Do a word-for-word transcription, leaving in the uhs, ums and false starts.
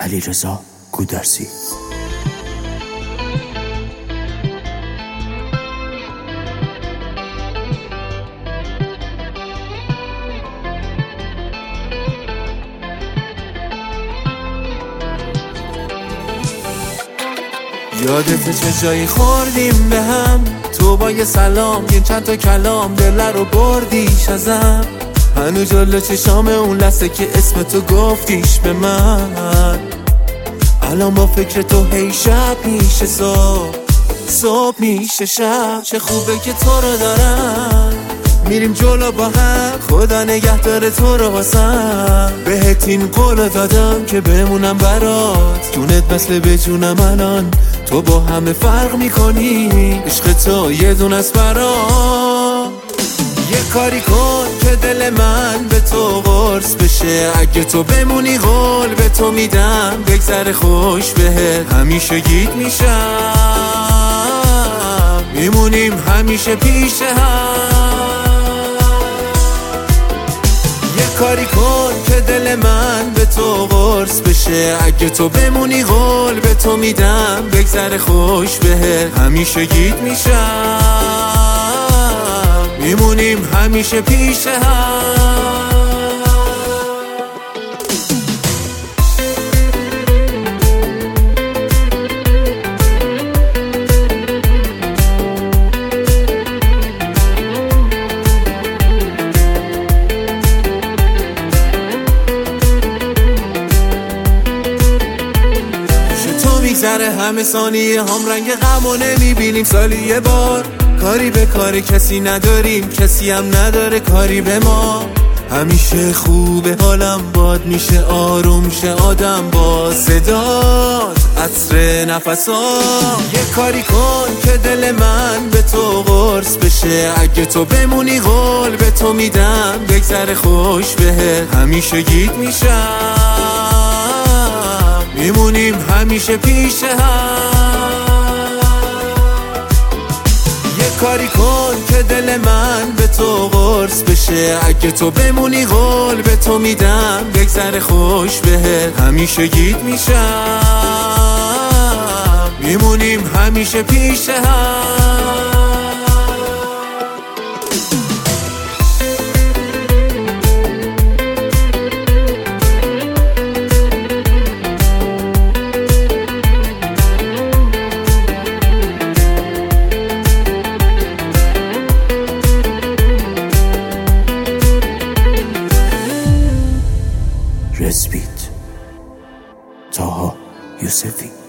علیرضا گودرزی. یادت چه جایی خوردیم به هم، تو با یه سلام یه چند تا کلام دل رو بردیش ازم. هنو جلو چشام اون لحظه که اسم تو گفتیش به من. الان با فکر تو هی شب میشه صبح، صبح میشه شب. چه خوبه که تو رو دارم، میریم جلو با هم، خدا نگه داره تو رو واسم. بهت این قول دادم که بمونم برات، جونت مثل به جونم الان. تو با همه فرق میکنی، عشق تو یه دونه است برام. یه کاری کن که دل من به تو قرص بشه، اگه تو بمونی قول به تو میدم بگذره خوش بهت. همیشه گیت میشم، میمونیم همیشه پیش هم. یه کاری کن که دل من به تو قرص بشه، اگه تو بمونی قول به تو میدم بگذره خوش بهت. همیشه گیت میشم، میمونیم همیشه پیش هم. میگذره همه ثانیه هم رنگ غم و نمیبینیم سالی یه بار. کاری به کاری کسی نداریم، کسی هم نداره کاری به ما. همیشه خوبه حالم باد میشه، آروم شه آدم با صدات عطر نفسام. یه کاری کن که دل من به تو قرص بشه، اگه تو بمونی قول به تو میدم بگذره خوش بهت. همیشه گیت میشم، میمونیم همیشه پیش هم. یه کاری کن که دل من به تو قرص بشه، اگه تو بمونی قول به تو میدم بگذره خوش بهت. همیشه گیت میشم، میمونیم همیشه پیش هم. رزبیت طاها یوسفی.